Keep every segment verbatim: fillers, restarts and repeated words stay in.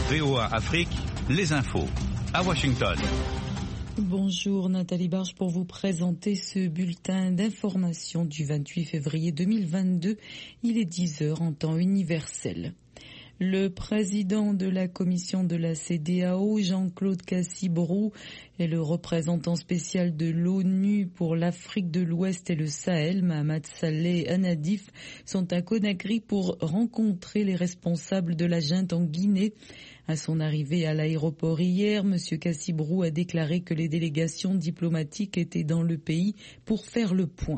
V O A Afrique, les infos, à Washington. Bonjour Nathalie Barge pour vous présenter ce bulletin d'information du vingt-huit février deux mille vingt-deux. Il est dix heures en temps universel. Le président de la commission de la C E D E A O, Jean-Claude Cassibrou, et le représentant spécial de l'ONU pour l'Afrique de l'Ouest et le Sahel, Mahamat Saleh Anadif, sont à Conakry pour rencontrer les responsables de la junte en Guinée. À son arrivée à l'aéroport hier, M. Cassibrou a déclaré que les délégations diplomatiques étaient dans le pays pour faire le point.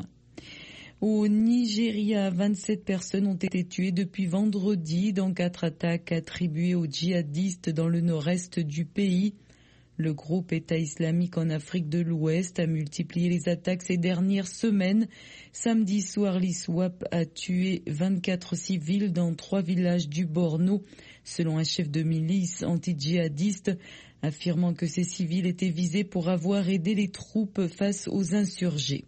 Au Nigeria, vingt-sept personnes ont été tuées depuis vendredi dans quatre attaques attribuées aux djihadistes dans le nord-est du pays. Le groupe État islamique en Afrique de l'Ouest a multiplié les attaques ces dernières semaines. Samedi soir, l'I S W A P a tué vingt-quatre civils dans trois villages du Borno, selon un chef de milice anti-djihadiste, affirmant que ces civils étaient visés pour avoir aidé les troupes face aux insurgés.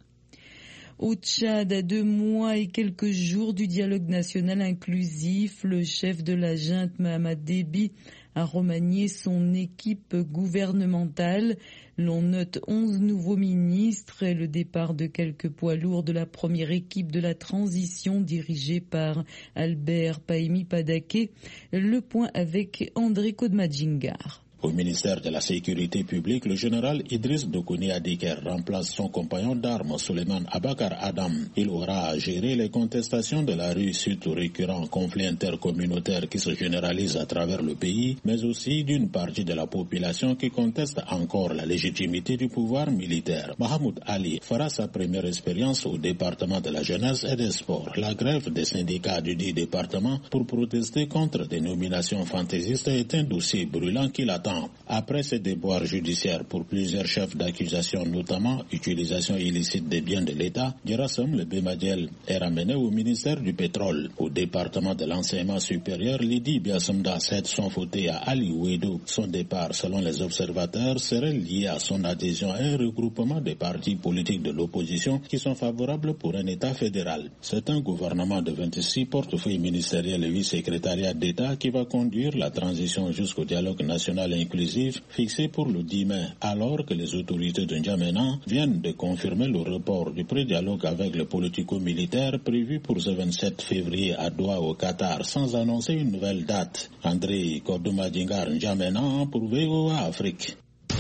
Au Tchad, à deux mois et quelques jours du dialogue national inclusif, le chef de la junte Mahamat Déby a remanié son équipe gouvernementale. L'on note onze nouveaux ministres et le départ de quelques poids lourds de la première équipe de la transition dirigée par Albert Pahimi Padaké. Le point avec André Kodmadjingar. Au ministère de la Sécurité publique, le général Idriss Dokoni Adiker remplace son compagnon d'armes Suleiman Abakar Adam. Il aura à gérer les contestations de la rue suite aux récurrents conflits intercommunautaires qui se généralisent à travers le pays, mais aussi d'une partie de la population qui conteste encore la légitimité du pouvoir militaire. Mahamoud Ali fera sa première expérience au département de la jeunesse et des sports. La grève des syndicats du dit département pour protester contre des nominations fantaisistes est un dossier brûlant qui l'attend. Après ces déboires judiciaires pour plusieurs chefs d'accusation, notamment utilisation illicite des biens de l'État, Gerasim Le Bemadiel est ramené au ministère du pétrole. Au département de l'enseignement supérieur, Lydie Biasamda cède son fauteuil à Ali Ouedo. Son départ, selon les observateurs, serait lié à son adhésion à un regroupement des partis politiques de l'opposition qui sont favorables pour un État fédéral. C'est un gouvernement de vingt-six portefeuilles ministériels et huit secrétariats d'État qui va conduire la transition jusqu'au dialogue national inclusif fixé pour le dix mai, alors que les autorités de N'Djamena viennent de confirmer le report du pré-dialogue avec le politico-militaire prévu pour ce vingt-sept février à Doha au Qatar, sans annoncer une nouvelle date. André Kodoumadingar N'Djamena pour V O A Afrique.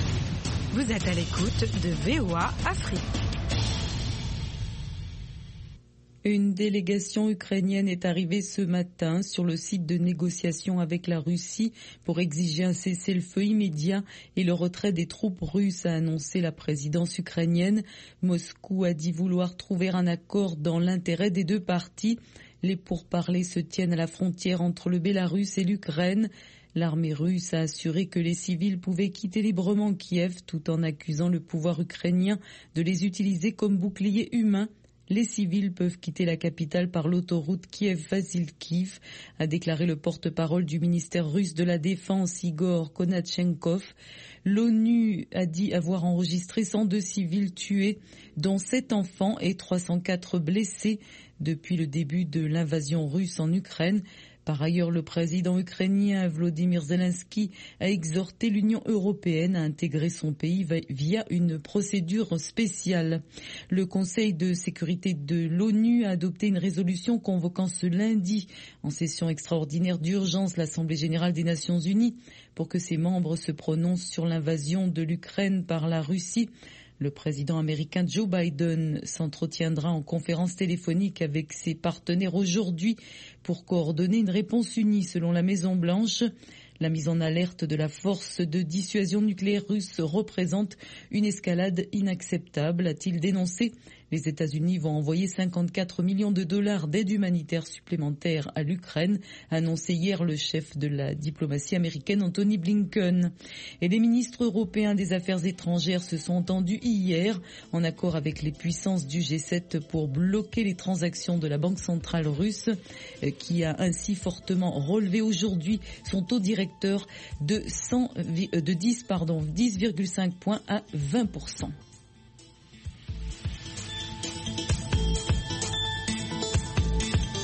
Vous êtes à l'écoute de V O A Afrique. Une délégation ukrainienne est arrivée ce matin sur le site de négociation avec la Russie pour exiger un cessez-le-feu immédiat et le retrait des troupes russes, a annoncé la présidence ukrainienne. Moscou a dit vouloir trouver un accord dans l'intérêt des deux parties. Les pourparlers se tiennent à la frontière entre le Bélarus et l'Ukraine. L'armée russe a assuré que les civils pouvaient quitter librement Kiev tout en accusant le pouvoir ukrainien de les utiliser comme boucliers humains. Les civils peuvent quitter la capitale par l'autoroute Kiev-Vasilkiv, a déclaré le porte-parole du ministère russe de la Défense, Igor Konatchenkov. L'ONU a dit avoir enregistré cent deux civils tués, dont sept enfants et trois cent quatre blessés depuis le début de l'invasion russe en Ukraine. Par ailleurs, le président ukrainien Volodymyr Zelensky a exhorté l'Union européenne à intégrer son pays via une procédure spéciale. Le Conseil de sécurité de l'ONU a adopté une résolution convoquant ce lundi en session extraordinaire d'urgence l'Assemblée générale des Nations unies pour que ses membres se prononcent sur l'invasion de l'Ukraine par la Russie. Le président américain Joe Biden s'entretiendra en conférence téléphonique avec ses partenaires aujourd'hui pour coordonner une réponse unie selon la Maison-Blanche. La mise en alerte de la force de dissuasion nucléaire russe représente une escalade inacceptable, a-t-il dénoncé. Les États-Unis vont envoyer cinquante-quatre millions de dollars d'aide humanitaire supplémentaire à l'Ukraine, a annoncé hier le chef de la diplomatie américaine Anthony Blinken. Et les ministres européens des Affaires étrangères se sont entendus hier en accord avec les puissances du G sept pour bloquer les transactions de la Banque centrale russe qui a ainsi fortement relevé aujourd'hui son taux directeur de, cent, de dix, pardon, dix virgule cinq points à vingt pour cent.